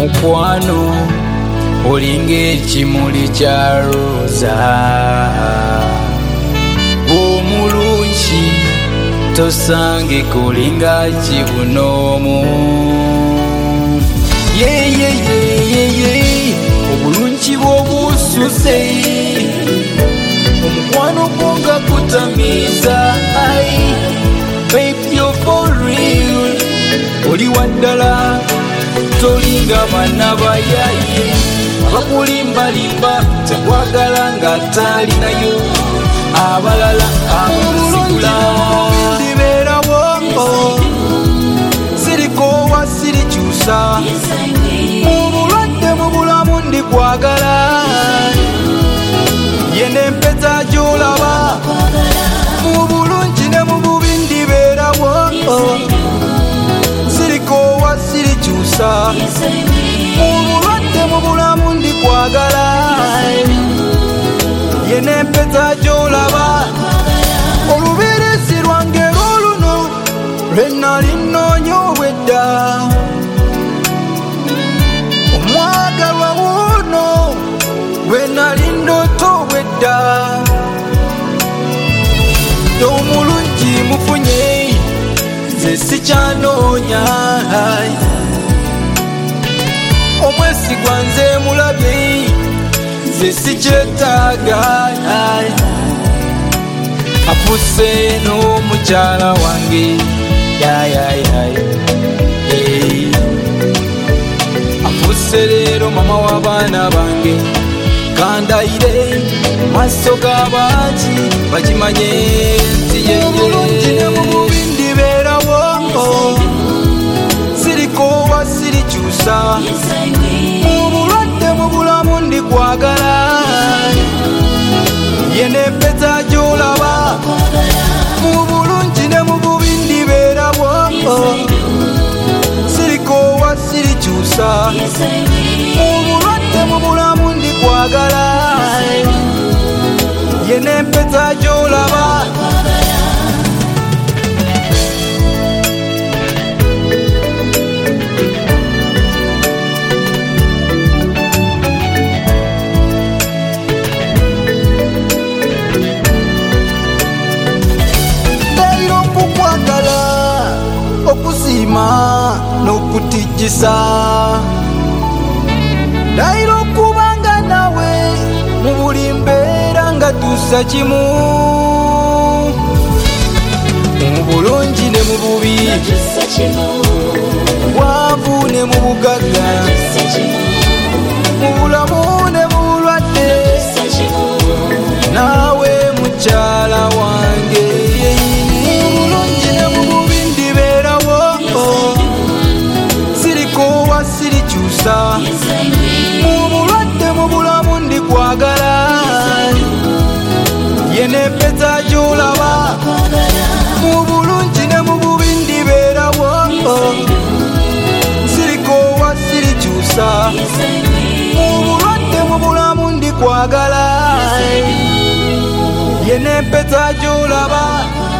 mukwano olinga ekimuli kya roza omulungi tosange kolinga kibunoomu obulungi bw'obususe omukwano gwonga kutamiza babe you're for real oli waddala tolinga bana bayaye abakulimbalimba tekwagala nga talinayo abalala abasigula ndibeerawo sirikoowa sirikyusa mubulwadde mu bulamu ndikwagala yene empeta gy'olaba mu bulungi ne mu bubi ndibeerawo sirikoowa sirikyusa mu bulwadde mu bulamu ndikwagala yene empeta gy'olaba olubeerezi lwange lwoluno lwe nali nnoonya obwedda omwagalwa wuno lwe nali ndoota obwedda omulungi mufunye nze sikyanoonya omwesigwa nze mulabye nze sikyetaaga afuse n'omukyala wange afuse leero mama w'abaana bange kandayire maaso g'abangi bakimanye nti yeyomulungi ne mu bubi ndibeerawo sirikoowa sirikyusa mu bulwadde mu bulamu ndikwagala yene empeta gy'olaba mu bulungi ne mu bubi ndibeerawo sirikoowa sirikyusa mu bulwadde mu bulamu ndikwagala yene empeta gy'olaba okusiima n'okutijjisa ndayira okubanga nawe mu buli mbeera nga tussa kimu mu bulungi ne mu bubi bwavu ne mu bugagga mu bulamu ne mu bulwadde naawe mukyala wange mulungi ne mu bubi ndibeerawo sirikoowa sirikyusa mu bulwadde mu bulamu ndikwagala yene empeta gy'olaba mu bulungi ne mu bubi ndibeerawo sirikoowa sirikyusa mu bulwadde mu bulamu ndikwagala yene empeta gy'olaba